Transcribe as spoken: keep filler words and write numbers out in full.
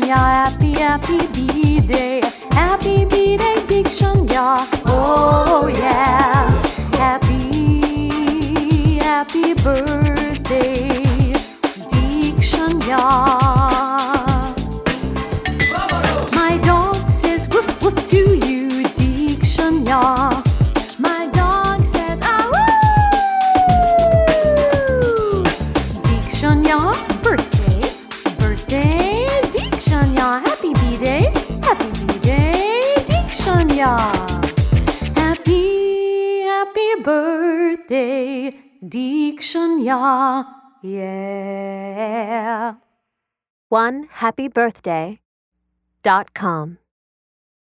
Shanya, happy, happy B-Day. Happy B-Day, Dick Shanya. Oh yeah. Happy, happy birthday, Dick Shanya. My dog says woof woof to you, Dick Shanya. My dog says ah woo. Dick Shanya, birthday, birthday, Dick Shanya. Happy B-Day, happy B-Day, Dick Shanya. Happy, happy birthday, Dick Shanya. Yeah. one happy birthday dot com